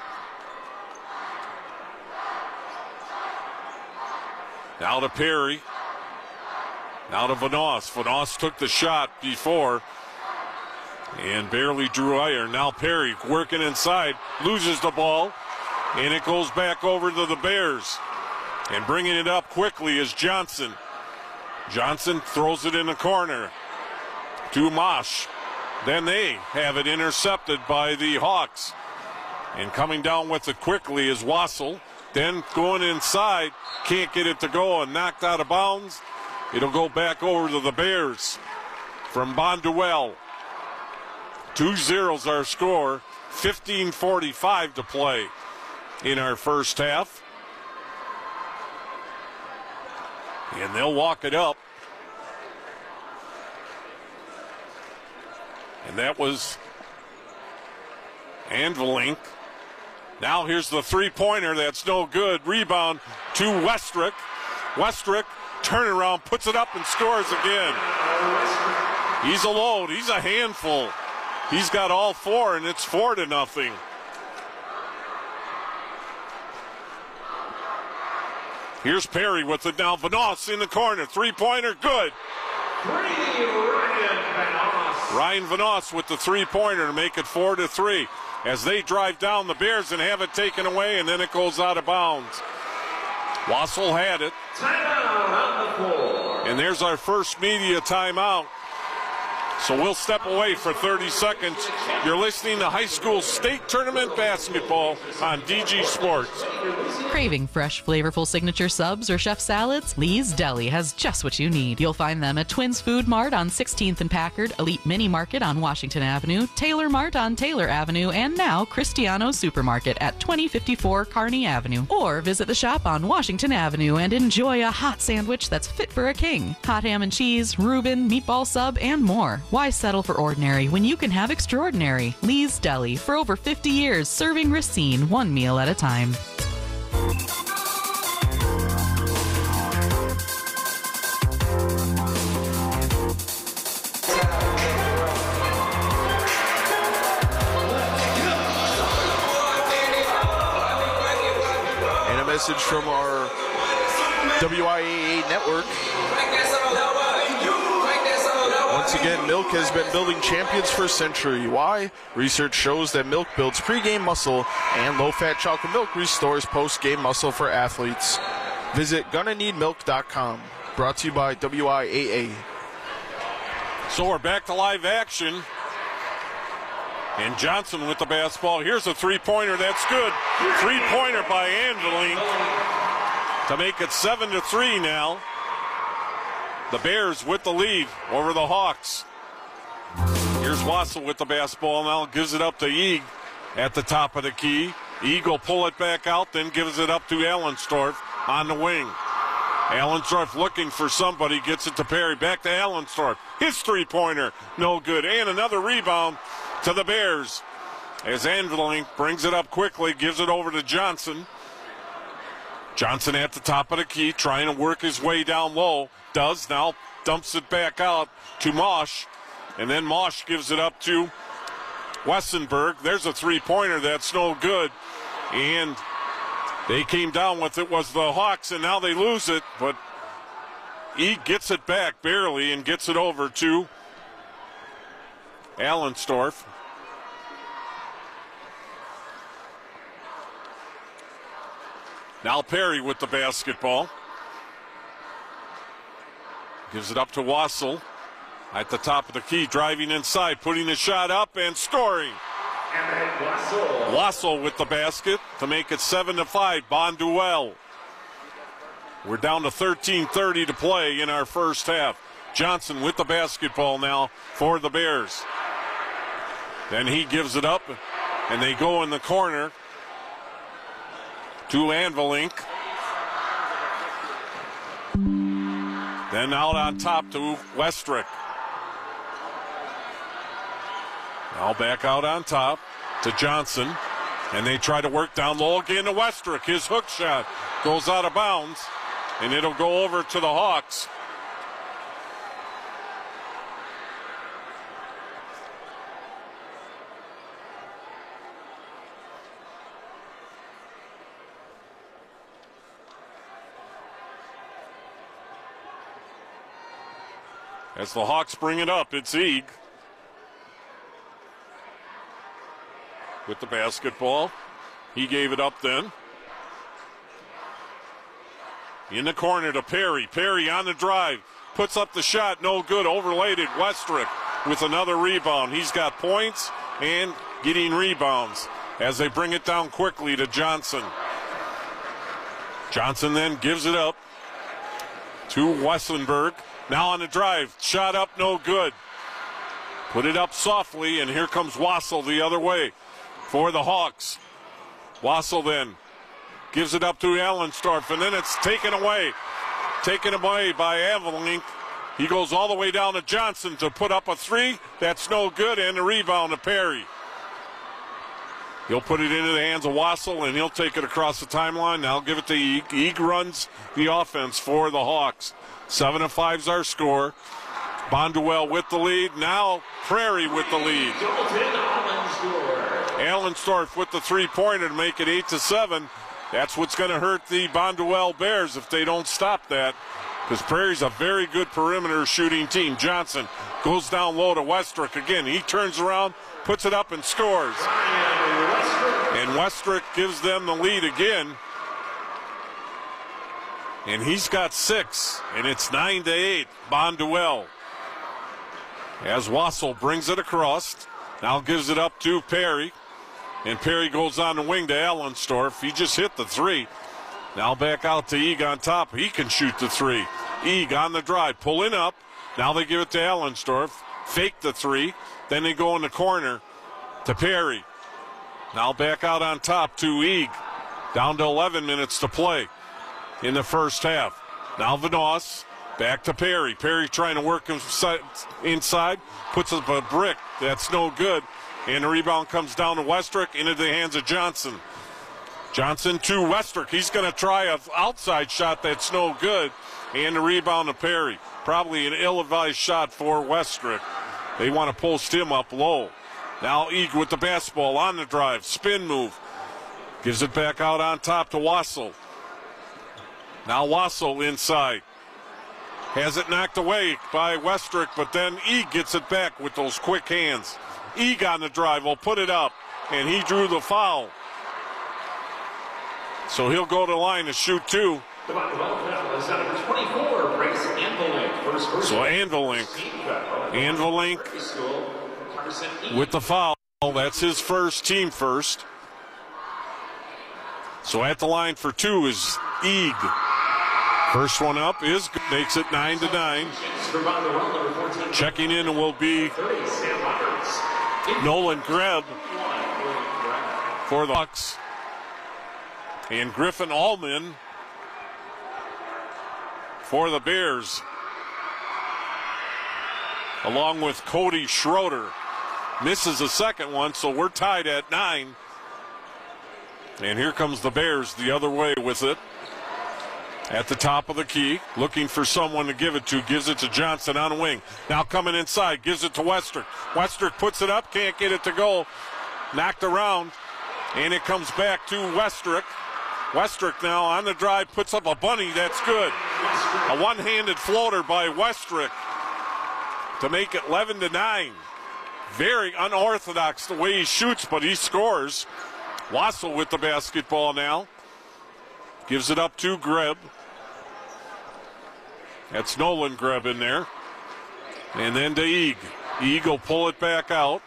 [SPEAKER 3] Now to Perry. Now to Vanoss. Vanoss took the shot before and barely drew iron. Now Perry working inside, loses the ball, and it goes back over to the Bears. And bringing it up quickly is Johnson. Johnson throws it in the corner to Mosh. Then they have it intercepted by the Hawks. And coming down with it quickly is Wassel. Then going inside, can't get it to go and knocked out of bounds. It'll go back over to the Bears from Bonduel. Two zeros our score, fifteen forty-five to play in our first half. And they'll walk it up. And that was Anvelink. Now here's the three-pointer. That's no good. Rebound to Westrick. Westrick, turnaround, puts it up and scores again. He's a load. He's a handful. He's got all four, and it's four to nothing. Here's Perry with it now. Vanoss in the corner. Three-pointer, good. Ryan Vanoss with the three-pointer to make it four to three. As they drive down the Bears and have it taken away, and then it goes out of bounds. Wassel had it. And there's our first media timeout. So we'll step away for thirty seconds. You're listening to high school state tournament basketball on D G Sports.
[SPEAKER 9] Craving fresh, flavorful signature subs or chef salads? Lee's Deli has just what you need. You'll find them at Twins Food Mart on sixteenth and Packard, Elite Mini Market on Washington Avenue, Taylor Mart on Taylor Avenue, and now Cristiano Supermarket at twenty fifty-four Kearney Avenue. Or visit the shop on Washington Avenue and enjoy a hot sandwich that's fit for a king. Hot ham and cheese, Reuben, meatball sub, and more. Why settle for ordinary when you can have extraordinary? Lee's Deli, for over fifty years, serving Racine one meal at a time.
[SPEAKER 4] And a message from our W I A A network. Once again, milk has been building champions for a century. Why? Research shows that milk builds pregame muscle, and low-fat chocolate milk restores post-game muscle for athletes. Visit gonna need milk dot com. Brought to you by W I A A.
[SPEAKER 3] So we're back to live action. And Johnson with the basketball. Here's a three-pointer. That's good. Three-pointer by Angeline to make it seven to three now. The Bears with the lead over the Hawks. Here's Wassel with the basketball now. Gives it up to Eag at the top of the key. Eag will pull it back out, then gives it up to Allenstorf on the wing. Allenstorf looking for somebody, gets it to Perry. Back to Allenstorf. His three-pointer, no good. And another rebound to the Bears. As Angeling brings it up quickly, gives it over to Johnson. Johnson at the top of the key, trying to work his way down low. Does now, dumps it back out to Mosh, and then Mosh gives it up to Wessenberg. There's a three-pointer that's no good, and they came down with it, was the Hawks, and now they lose it, but he gets it back barely and gets it over to Allenstorf. Now Perry with the basketball. Gives it up to Wassel at the top of the key, driving inside, putting the shot up and scoring. Wassel. Wassel with the basket to make it seven to five. Bonduel. We're down to thirteen thirty to play in our first half. Johnson with the basketball now for the Bears. Then he gives it up, and they go in the corner to Anvelink. Then out on top to Westrick. Now back out on top to Johnson. And they try to work down low again to Westrick. His hook shot goes out of bounds, and it'll go over to the Hawks. As the Hawks bring it up, it's Eag with the basketball. He gave it up then. In the corner to Perry. Perry on the drive. Puts up the shot. No good. Overlaid it. Westrick with another rebound. He's got points and getting rebounds as they bring it down quickly to Johnson. Johnson then gives it up to Wessenberg. Now on the drive. Shot up. No good. Put it up softly, and here comes Wassel the other way for the Hawks. Wassel then gives it up to Allenstorf, and then it's taken away. Taken away by Avalink. He goes all the way down to Johnson to put up a three. That's no good, and a rebound to Perry. He'll put it into the hands of Wassel, and he'll take it across the timeline. Now give it to Eag. Eag runs the offense for the Hawks. Seven to five's our score. Bonduel with the lead. Now Prairie with the lead. Allenstorf with the three-pointer to make it eight to seven. That's what's going to hurt the Bonduel Bears if they don't stop that, because Prairie's a very good perimeter shooting team. Johnson goes down low to Westrick again. He turns around, puts it up, and scores. And Westrick gives them the lead again. And he's got six, and it's nine to eight. Bonduel. As Wassel brings it across, now gives it up to Perry. And Perry goes on the wing to Allenstorf. He just hit the three. Now back out to Eag on top. He can shoot the three. Eag on the drive, pulling up. Now they give it to Allenstorf. Fake the three. Then they go in the corner to Perry. Now back out on top to Eag. Down to eleven minutes to play in the first half. Now Vanoss back to Perry. Perry trying to work inside. Puts up a brick. That's no good. And the rebound comes down to Westrick into the hands of Johnson. Johnson to Westrick. He's going to try an outside shot that's no good. And the rebound to Perry. Probably an ill-advised shot for Westrick. They want to post him up low. Now Eag with the basketball on the drive. Spin move. Gives it back out on top to Wassel. Now Wassel inside. Has it knocked away by Westrick, but then Eag gets it back with those quick hands. Eag on the drive will put it up, and he drew the foul. So he'll go to the line to shoot two. So Anvilink. Anvilink with the foul. That's his first, team first. So at the line for two is Eag. First one up is good. Makes it nine to nine. Checking in will be Nolan Greb for the Bucks. And Griffin Allman for the Bears. Along with Cody Schroeder. Misses the second one, so we're tied at nine. And here comes the Bears the other way with it. At the top of the key, looking for someone to give it to. Gives it to Johnson on the wing. Now coming inside, gives it to Westrick. Westrick puts it up, can't get it to go. Knocked around, and it comes back to Westrick. Westrick now on the drive, puts up a bunny, that's good. A one-handed floater by Westrick to make it eleven to nine. Very unorthodox the way he shoots, but he scores. Wassel with the basketball now. Gives it up to Greb. That's Nolan Greb in there. And then to Eag. Eag will pull it back out.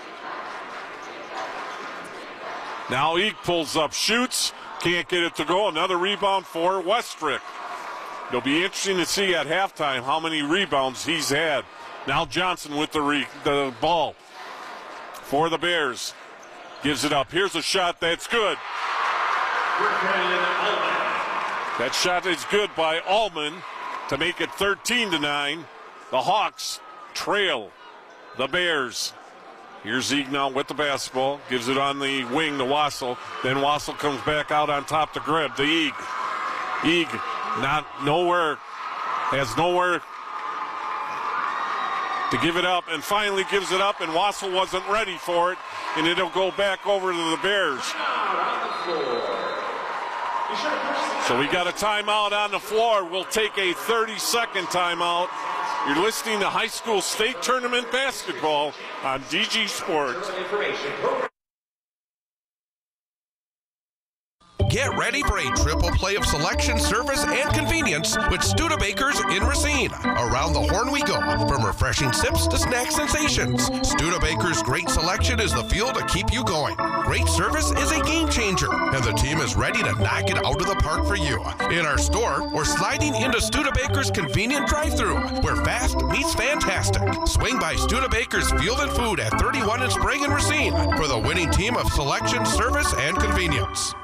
[SPEAKER 3] Now Eag pulls up, shoots. Can't get it to go. Another rebound for Westrick. It'll be interesting to see at halftime how many rebounds he's had. Now Johnson with the, re- the ball for the Bears. Gives it up. Here's a shot that's good. That shot is good by Allman to to make it thirteen to nine. The Hawks trail the Bears. Here's Eag now with the basketball. Gives it on the wing to Wassel. Then Wassel comes back out on top to Greb, to Eag. Eag not nowhere, has nowhere to give it up, and finally gives it up, and Wassel wasn't ready for it, and it'll go back over to the Bears. So we got a timeout on the floor. We'll take a thirty-second timeout. You're listening to high school state tournament basketball on D G Sports.
[SPEAKER 5] Get ready for a triple play of selection, service, and convenience with Studebakers in Racine. Around the horn we go, from refreshing sips to snack sensations. Studebakers' great selection is the fuel to keep you going. Great service is a game changer, and the team is ready to knock it out of the park for you. In our store, or sliding into Studebakers' convenient drive-thru, where fast meets fantastic. Swing by Studebakers Field and Food at thirty-one in Sprague and Racine for the winning team of selection, service, and convenience.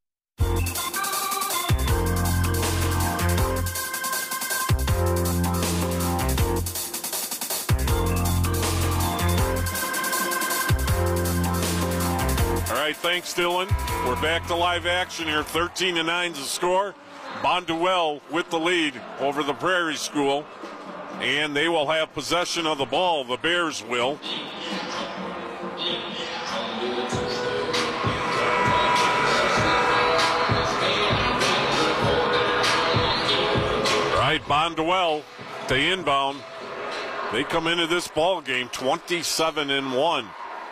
[SPEAKER 3] All right, thanks, Dylan. We're back to live action here. thirteen to nine is the score. Bonduelle with the lead over the Prairie School, and they will have possession of the ball. The Bears will. All right, Bonduelle to inbound. They come into this ball game twenty-seven and one.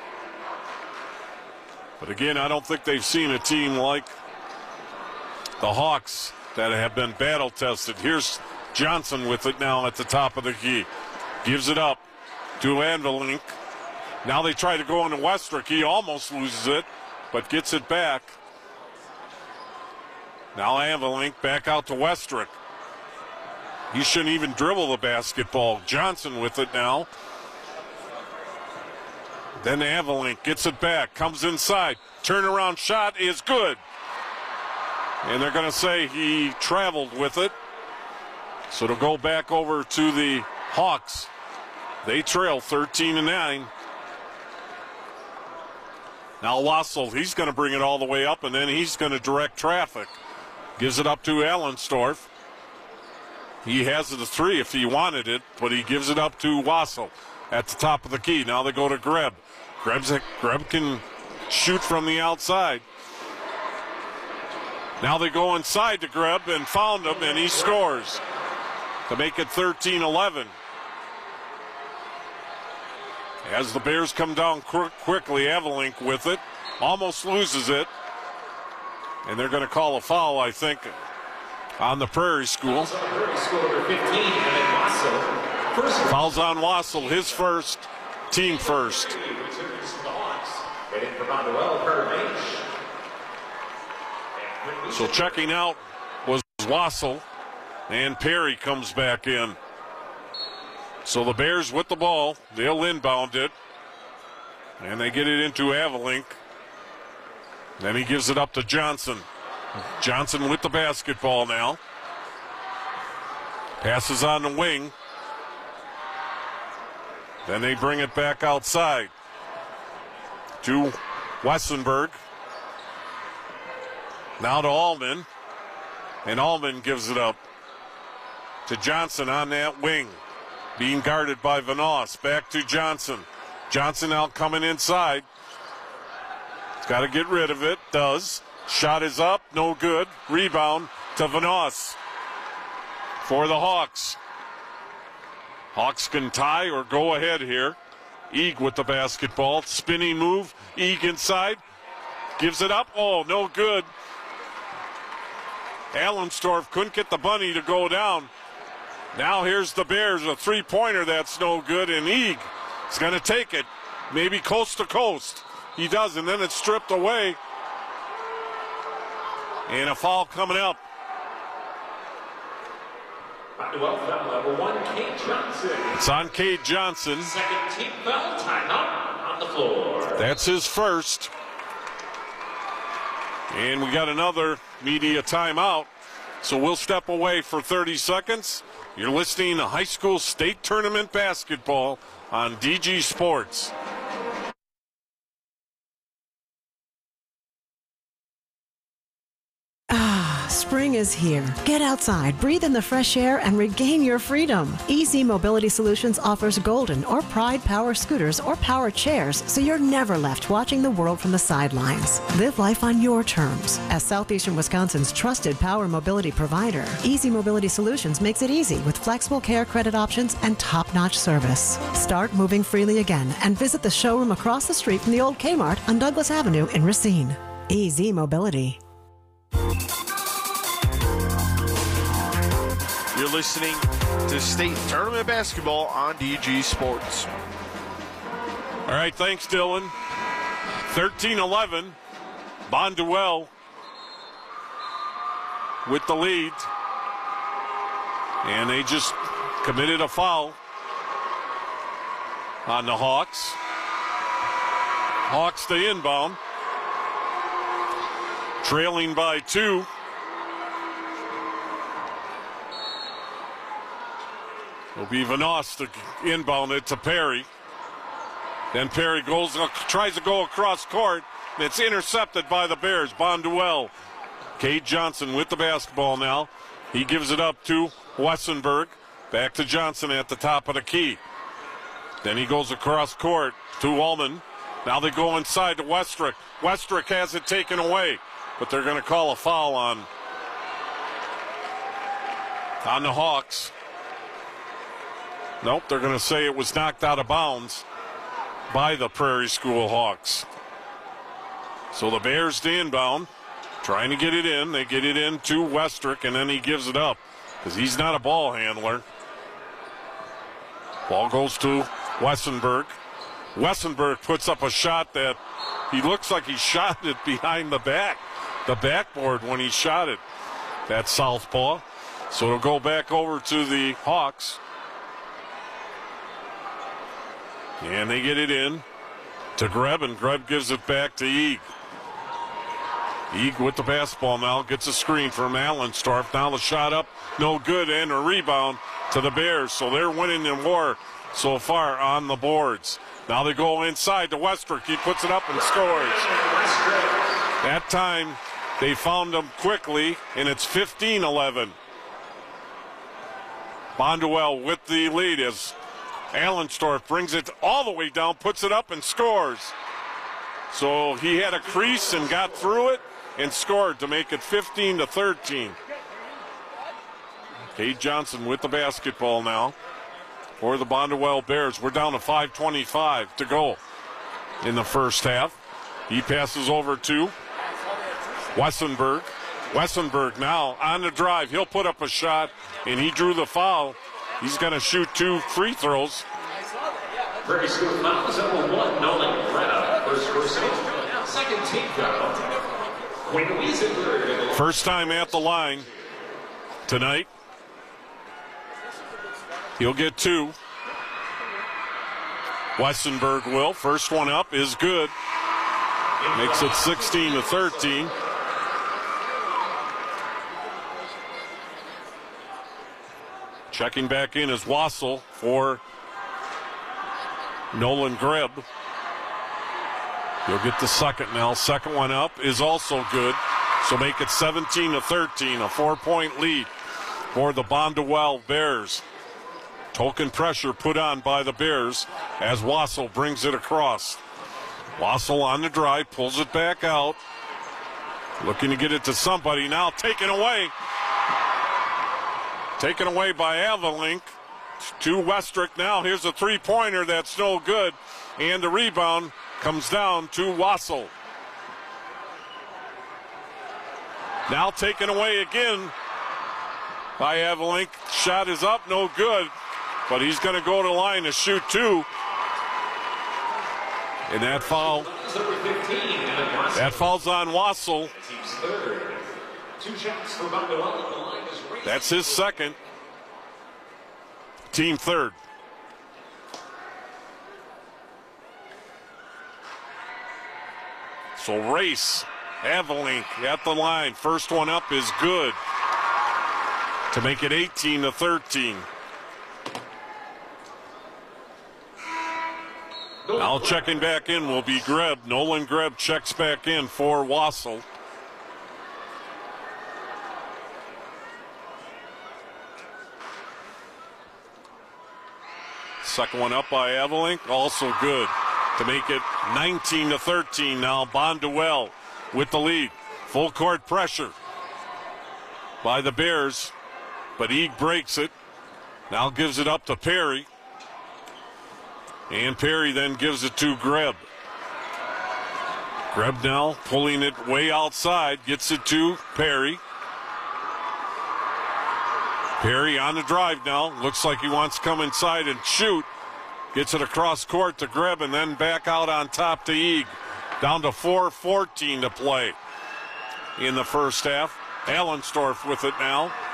[SPEAKER 3] But again, I don't think they've seen a team like the Hawks that have been battle tested. Here's Johnson with it now at the top of the key. Gives it up to Anvelink. Now they try to go into Westrick. He almost loses it, but gets it back. Now Anvelink back out to Westrick. He shouldn't even dribble the basketball. Johnson with it now. Then Anvelink gets it back, comes inside. Turnaround shot is good. And they're going to say he traveled with it. So it'll go back over to the Hawks. They trail thirteen to nine. Now Wassel, he's going to bring it all the way up, and then he's going to direct traffic. Gives it up to Allensdorf. He has it a three if he wanted it, but he gives it up to Wassel at the top of the key. Now they go to Greb. Greb's, Greb can shoot from the outside. Now they go inside to Greb and found him, and he scores to make it thirteen eleven. As the Bears come down qu- quickly, Anvelink with it, almost loses it. And they're going to call a foul, I think, on the Prairie School. Fouls on Wassel, his first, team first. So checking out was Wassel, and Perry comes back in. So the Bears with the ball, they'll inbound it, and they get it into Anvelink. Then he gives it up to Johnson. Johnson with the basketball now. Passes on the wing. Then they bring it back outside to Westenberg. Now to Allman. And Allman gives it up to Johnson on that wing. Being guarded by Vanoss. Back to Johnson. Johnson now coming inside. He's got to get rid of it. Does. Shot is up. No good. Rebound to Vanoss for the Hawks. Hawks can tie or go ahead here. Eag with the basketball. Spinning move. Eag inside. Gives it up. Oh, no good. Allensdorf couldn't get the bunny to go down. Now here's the Bears. A three-pointer that's no good. And Eag is going to take it. Maybe coast to coast. He does, and then it's stripped away. And a foul coming up.
[SPEAKER 7] Number one, Kate Johnson.
[SPEAKER 3] It's on Kate Johnson.
[SPEAKER 7] Second team foul, timeout on the floor.
[SPEAKER 3] That's his first. And we got another media timeout. So we'll step away for thirty seconds. You're listening to high school state tournament basketball on D G Sports.
[SPEAKER 6] Spring is here. Get outside, breathe in the fresh air, and regain your freedom. Easy Mobility Solutions offers Golden or Pride power scooters or power chairs, so you're never left watching the world from the sidelines. Live life on your terms. As Southeastern Wisconsin's trusted power mobility provider, Easy Mobility Solutions makes it easy with flexible care credit options and top-notch service. Start moving freely again and visit the showroom across the street from the old Kmart on Douglas Avenue in Racine. Easy Mobility.
[SPEAKER 4] You're listening to state tournament basketball on D G Sports.
[SPEAKER 3] All right, thanks, Dylan. thirteen eleven, Bonduelle with the lead. And they just committed a foul on the Hawks. Hawks the inbound. Trailing by two. It'll be Vanoss to inbound it to Perry. Then Perry goes, uh, tries to go across court, and it's intercepted by the Bears. Bonduelle. Cade Johnson with the basketball now. He gives it up to Wessenberg. Back to Johnson at the top of the key. Then he goes across court to Ullman. Now they go inside to Westrick. Westrick has it taken away, but they're going to call a foul on, on the Hawks. Nope, they're going to say it was knocked out of bounds by the Prairie School Hawks. So the Bears to inbound, trying to get it in. They get it in to Westrick, and then he gives it up because he's not a ball handler. Ball goes to Wessenberg. Wessenberg puts up a shot that he looks like he shot it behind the back, the backboard when he shot it. That's southpaw. So it'll go back over to the Hawks. And they get it in to Greb, and Greb gives it back to Eag. Eag with the basketball now, gets a screen from Allenstorff. Now the shot up, no good, and a rebound to the Bears. So they're winning the war so far on the boards. Now they go inside to Westrick. He puts it up and scores. That time they found him quickly, and it's fifteen eleven. Bonduelle with the lead as Allenstorff brings it all the way down, puts it up and scores. So he had a crease and got through it and scored to make it fifteen to thirteen. Cade Johnson with the basketball now for the Bonduelle Bears. We're down to five twenty-five to go in the first half. He passes over to Wessenberg. Wessenberg now on the drive. He'll put up a shot, and he drew the foul. He's going to shoot two free throws.
[SPEAKER 7] Prairie School fouls number one, Nolan Greta. First personal. Second team foul. Quinn Wiesenberg.
[SPEAKER 3] First time at the line tonight. He'll get two. Wessenberg will. First one up is good. Makes it sixteen to thirteen. Checking back in is Wassel for Nolan Greb. He'll get the second now. Second one up is also good. So make it seventeen to thirteen, a four-point lead for the Bonduelle Bears. Token pressure put on by the Bears as Wassel brings it across. Wassel on the drive, pulls it back out. Looking to get it to somebody now, taken away. Taken away by Avalink to Westrick. Now here's a three-pointer that's no good. And the rebound comes down to Wassel. Now taken away again by Avalink. Shot is up, no good. But he's going to go to the line to shoot two. And that foul, that foul's on Wassel. That's his second. Team third. So race, Avalink at the line. First one up is good. to make it eighteen to thirteen. Now checking back in will be Greb. Nolan Greb checks back in for Wassel. Second one up by Evelink, also good to make it nineteen to thirteen. Now Bonduel with the lead. Full court pressure by the Bears, but Eag breaks it. Now gives it up to Perry. And Perry then gives it to Greb. Greb now pulling it way outside, gets it to Perry. Perry on the drive now. Looks like he wants to come inside and shoot. Gets it across court to Greb and then back out on top to Eag. Down to four fourteen to play in the first half. Allensdorf with it now.